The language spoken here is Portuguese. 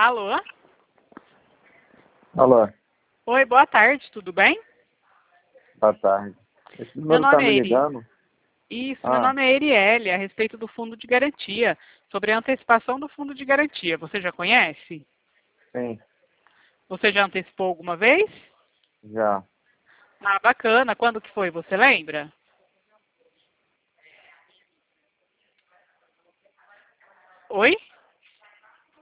Alô? Alô, Oi, boa tarde, tudo bem? boa tarde. Esse Meu número tá nome me é ligando? Isso, meu Ah, nome é Erielle, a respeito do fundo de garantia, sobre a antecipação do fundo de garantia. Você já conhece? sim, Você já antecipou alguma vez? já. Ah, bacana. Quando que foi? Você lembra? Oi?